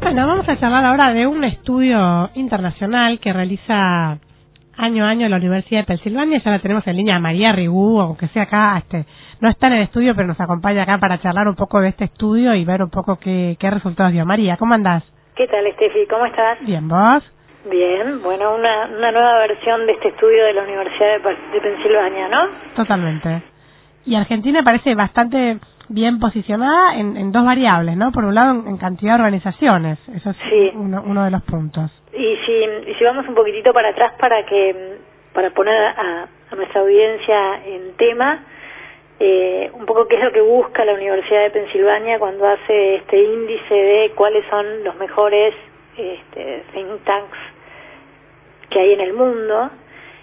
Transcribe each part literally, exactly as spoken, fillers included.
Bueno, vamos a charlar ahora de un estudio internacional que realiza año a año la Universidad de Pensilvania. Ya la tenemos en línea a María Ribú, aunque sea acá, este, no está en el estudio, pero nos acompaña acá para charlar un poco de este estudio y ver un poco qué, qué resultados dio. María, ¿cómo andás? ¿Qué tal, Estefi? ¿Cómo estás? Bien, ¿vos? Bien, bueno, una, una nueva versión de este estudio de la Universidad de, de Pensilvania, ¿no? Totalmente. Y Argentina parece bastante bien posicionada en, en dos variables, ¿no? Por un lado, en, en cantidad de organizaciones. Eso es sí. uno, uno de los puntos. Y si, y si vamos un poquitito para atrás para que para poner a, a nuestra audiencia en tema, eh, un poco qué es lo que busca la Universidad de Pensilvania cuando hace este índice de cuáles son los mejores este, think tanks que hay en el mundo,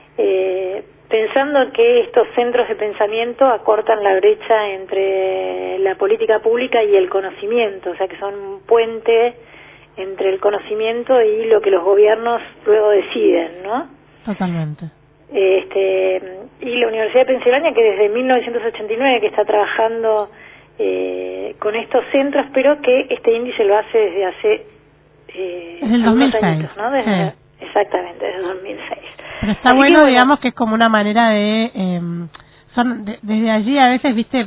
eh, pensando que estos centros de pensamiento acortan la brecha entre la política pública y el conocimiento, o sea que son un puente entre el conocimiento y lo que los gobiernos luego deciden, ¿no? Totalmente. Este, y la Universidad de Pensilvania, que desde mil novecientos ochenta y nueve que está trabajando eh, con estos centros, pero que este índice lo hace desde hace eh, desde el dos mil seis, añitos, ¿no? Desde, sí. Exactamente, desde dos mil seis. Pero está Así bueno, que, bueno, digamos que es como una manera de... Eh, son de, desde allí a veces, viste,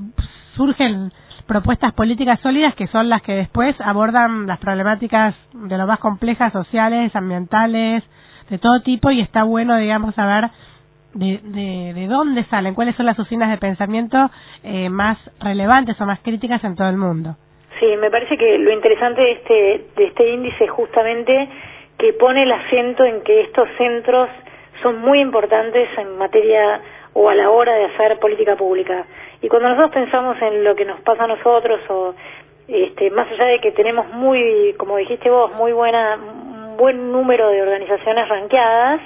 surgen propuestas políticas sólidas que son las que después abordan las problemáticas de lo más complejas, sociales, ambientales, de todo tipo, y está bueno, digamos, saber de, de, de dónde salen, cuáles son las usinas de pensamiento eh, más relevantes o más críticas en todo el mundo. Sí, me parece que lo interesante de este, de este índice es justamente que pone el acento en que estos centros son muy importantes en materia o a la hora de hacer política pública. Y cuando nosotros pensamos en lo que nos pasa a nosotros, o este, más allá de que tenemos muy, como dijiste vos, muy buena, un buen número de organizaciones ranqueadas,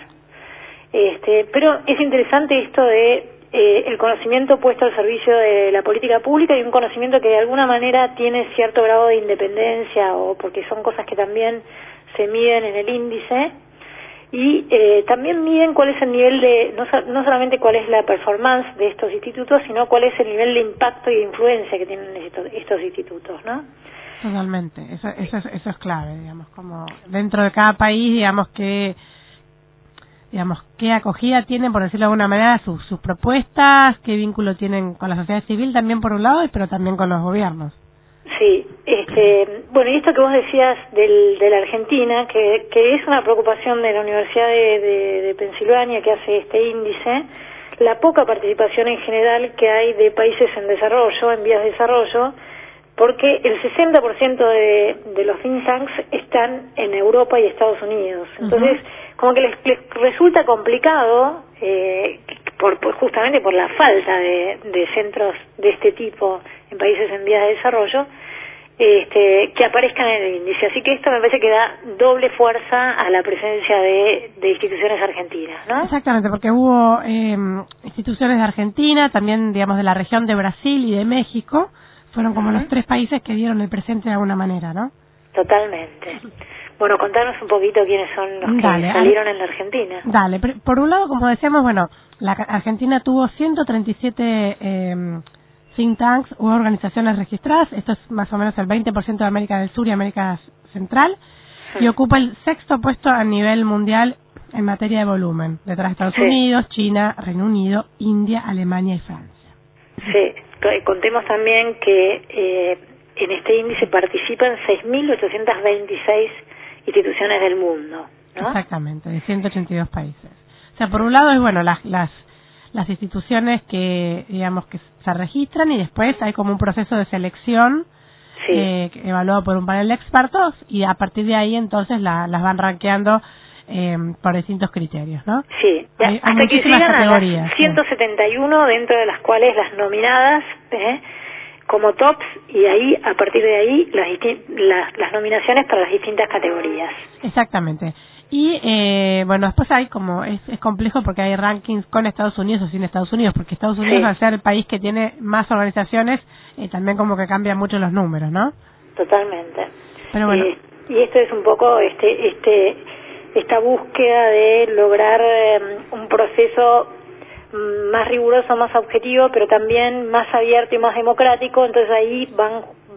este, pero es interesante esto de eh, el conocimiento puesto al servicio de la política pública y un conocimiento que de alguna manera tiene cierto grado de independencia, o porque son cosas que también se miden en el índice. Y eh, también miden cuál es el nivel de, no, no solamente cuál es la performance de estos institutos, sino cuál es el nivel de impacto y de influencia que tienen estos, estos institutos, ¿no? Totalmente, eso, eso, es, eso es clave, digamos, como dentro de cada país, digamos, que digamos, qué acogida tienen, por decirlo de alguna manera, sus, sus propuestas, qué vínculo tienen con la sociedad civil también por un lado, pero también con los gobiernos. Sí, este, bueno, y esto que vos decías del, de la Argentina, que, que es una preocupación de la Universidad de, de, de Pensilvania que hace este índice, la poca participación en general que hay de países en desarrollo, en vías de desarrollo, porque el sesenta por ciento de, de los think tanks están en Europa y Estados Unidos. Entonces, uh-huh. como que les, les resulta complicado, eh, por, por justamente por la falta de, de centros de este tipo en países en vías de desarrollo, este, que aparezcan en el índice. Así que esto me parece que da doble fuerza a la presencia de, de instituciones argentinas, ¿no? Exactamente, porque hubo eh, instituciones de Argentina, también, digamos, de la región de Brasil y de México, fueron como uh-huh. los tres países que dieron el presente de alguna manera, ¿no? Totalmente. Bueno, contanos un poquito quiénes son los que Dale, salieron en la Argentina. Dale, por un lado, como decíamos, bueno, la Argentina tuvo ciento treinta y siete eh, think tanks u organizaciones registradas, esto es más o menos el veinte por ciento de América del Sur y América Central, sí. y ocupa el sexto puesto a nivel mundial en materia de volumen, detrás de Estados sí. Unidos, China, Reino Unido, India, Alemania y Francia. Sí, contemos también que eh, en este índice participan seis mil ochocientas veintiséis instituciones del mundo, ¿no? Exactamente, de ciento ochenta y dos países. O sea, por un lado es, bueno, las las las instituciones que, digamos, que se registran, y después hay como un proceso de selección sí. eh, evaluado por un panel de expertos, y a partir de ahí entonces la, las van rankeando eh, por distintos criterios, ¿no? Sí, hay, hasta hay que llegan a las ciento sí. setenta y uno, dentro de las cuales las nominadas ¿eh? como tops, y ahí, a partir de ahí, las, las, las nominaciones para las distintas categorías. Exactamente. Y, eh, bueno, después hay como, es, es complejo porque hay rankings con Estados Unidos o sin Estados Unidos, porque Estados Unidos, sí. al ser el país que tiene más organizaciones, eh, también como que cambian mucho los números, ¿no? Totalmente. Pero bueno. Eh, y esto es un poco este este esta búsqueda de lograr eh, un proceso más riguroso, más objetivo, pero también más abierto y más democrático. Entonces ahí van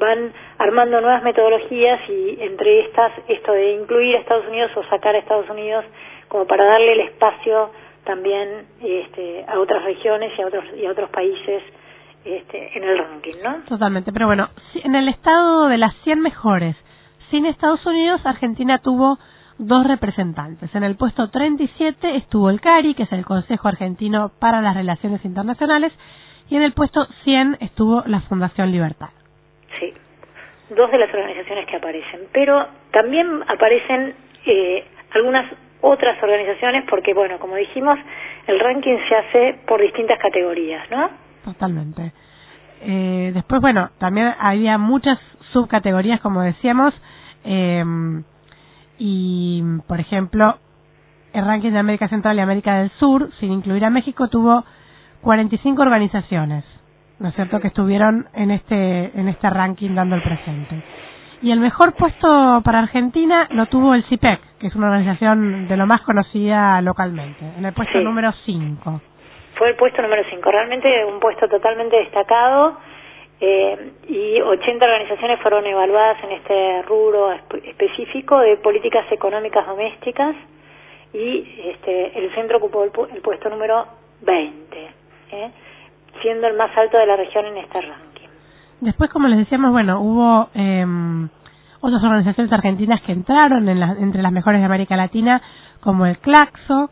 van armando nuevas metodologías y entre estas esto de incluir a Estados Unidos o sacar a Estados Unidos como para darle el espacio también este, a otras regiones y a otros y a otros países este, en el ranking, ¿no? Totalmente, pero bueno, en el estado de las cien mejores sin Estados Unidos, Argentina tuvo dos representantes. En el puesto treinta y siete estuvo el CARI, que es el Consejo Argentino para las Relaciones Internacionales, y en el puesto cien estuvo la Fundación Libertad. Sí, dos de las organizaciones que aparecen, pero también aparecen eh, algunas otras organizaciones porque, bueno, como dijimos, el ranking se hace por distintas categorías, ¿no? Totalmente. Eh, después, bueno, también había muchas subcategorías, como decíamos, eh, y, por ejemplo, el ranking de América Central y América del Sur, sin incluir a México, tuvo cuarenta y cinco organizaciones, ¿no es cierto?, que estuvieron en este en este ranking dando el presente. Y el mejor puesto para Argentina lo tuvo el C I P E C, que es una organización de lo más conocida localmente, en el puesto sí. número cinco. Fue el puesto número cinco, realmente un puesto totalmente destacado, eh, y ochenta organizaciones fueron evaluadas en este rubro espe- específico de políticas económicas domésticas, y este, el centro ocupó el, pu- el puesto número veinte, ¿eh? siendo el más alto de la región en este ranking. Después, como les decíamos, bueno, hubo eh, otras organizaciones argentinas que entraron en la, entre las mejores de América Latina, como el CLACSO,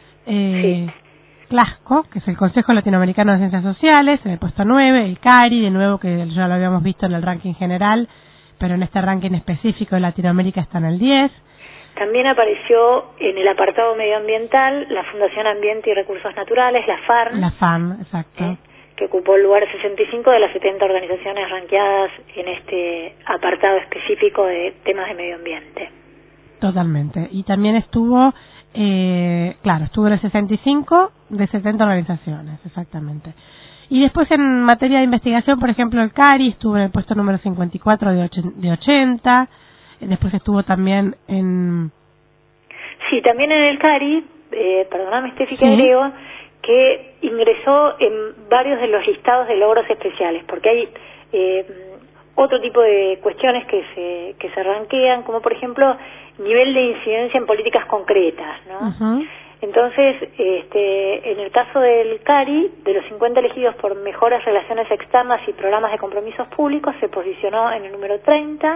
eh, sí. CLASCO, que es el Consejo Latinoamericano de Ciencias Sociales, en el puesto nueve, el CARI, de nuevo, que ya lo habíamos visto en el ranking general, pero en este ranking específico de Latinoamérica está en el diez. También apareció en el apartado medioambiental la Fundación Ambiente y Recursos Naturales, la FARN. La FARN, exacto. ¿eh? Que ocupó el lugar sesenta y cinco de las setenta organizaciones ranqueadas en este apartado específico de temas de medio ambiente. Totalmente. Y también estuvo, eh, claro, estuvo en el sesenta y cinco de setenta organizaciones, exactamente. Y después en materia de investigación, por ejemplo, el CARI estuvo en el puesto número cincuenta y cuatro de ochenta. Después estuvo también en... Sí, también en el CARI, eh, perdóname, Steffi, que ¿Sí? agrego, que ingresó en varios de los listados de logros especiales, porque hay eh, otro tipo de cuestiones que se que se ranquean, como por ejemplo nivel de incidencia en políticas concretas, ¿no? Uh-huh. Entonces, este, en el caso del CARI, de los cincuenta elegidos por mejores relaciones externas y programas de compromisos públicos, se posicionó en el número treinta,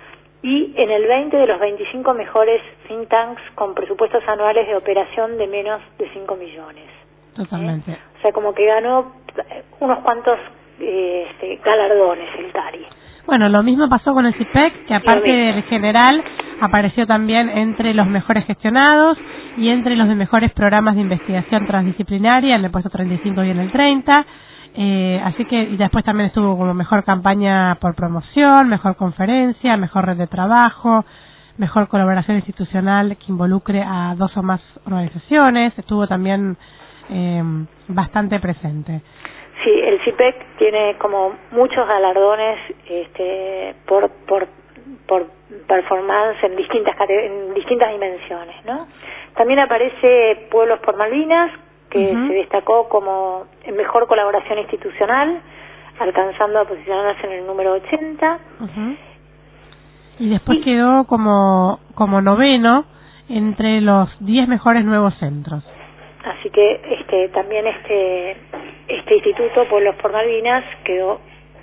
y en el veinte de los veinticinco mejores think tanks con presupuestos anuales de operación de menos de cinco millones. Totalmente. ¿Eh? O sea, como que ganó unos cuantos eh, este, galardones el CARI. Bueno, lo mismo pasó con el C I P E C, que aparte del general, apareció también entre los mejores gestionados y entre los de mejores programas de investigación transdisciplinaria, en el puesto treinta y cinco y en el treinta. Eh, así que, y después también estuvo como mejor campaña por promoción, mejor conferencia, mejor red de trabajo, mejor colaboración institucional que involucre a dos o más organizaciones. Estuvo también eh, bastante presente. Sí, el C I P E C tiene como muchos galardones este, por por por performance en distintas en distintas dimensiones, ¿no? También aparece Pueblos por Malvinas, que uh-huh. se destacó como en mejor colaboración institucional, alcanzando a posicionarse en el número ochenta. Uh-huh. Y después y, quedó como como noveno entre los diez mejores nuevos centros. Así que este también este este instituto Pueblos por Malvinas quedó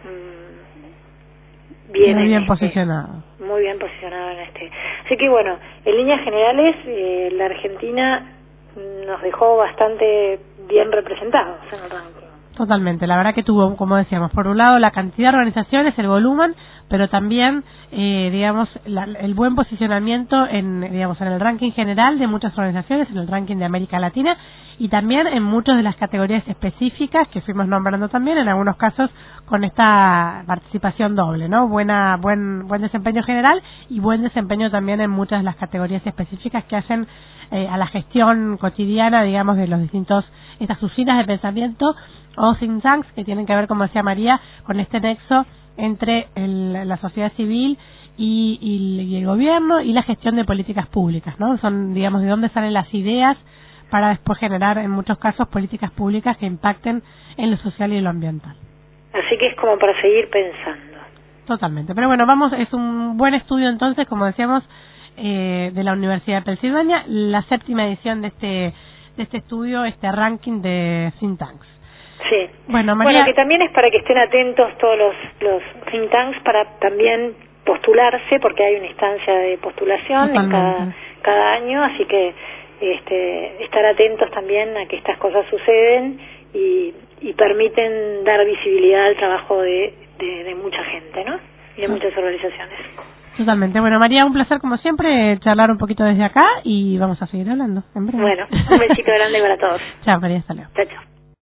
mmm, bien, muy bien este, posicionado. Muy bien posicionado en este. Así que bueno, en líneas generales eh, la Argentina nos dejó bastante bien representados en el ranking. Totalmente, la verdad que tuvo, como decíamos, por un lado la cantidad de organizaciones, el volumen, pero también, eh, digamos, la, el buen posicionamiento en, digamos, en el ranking general de muchas organizaciones, en el ranking de América Latina y también en muchas de las categorías específicas que fuimos nombrando también, en algunos casos con esta participación doble, ¿no? Buena, buen, buen desempeño general y buen desempeño también en muchas de las categorías específicas que hacen eh, a la gestión cotidiana, digamos, de los distintos, estas usinas de pensamiento o think tanks que tienen que ver, como decía María, con este nexo entre el, la sociedad civil y, y, y el gobierno y la gestión de políticas públicas, ¿no? Son, digamos, de dónde salen las ideas para después generar, en muchos casos, políticas públicas que impacten en lo social y en lo ambiental. Así que es como para seguir pensando. Totalmente. Pero bueno, vamos, es un buen estudio entonces, como decíamos, eh, de la Universidad de Pensilvania, la séptima edición de este de este estudio, este ranking de think tanks. Sí. Bueno, María... bueno, que también es para que estén atentos todos los, los think tanks para también postularse, porque hay una instancia de postulación en cada, cada año, así que este, estar atentos también a que estas cosas suceden y, y permiten dar visibilidad al trabajo de, de, de mucha gente, ¿no? Y de sí. muchas organizaciones. Totalmente. Bueno, María, un placer como siempre charlar un poquito desde acá y vamos a seguir hablando en breve. Bueno, un besito grande para todos. Chao, María, hasta luego. Chao, chao.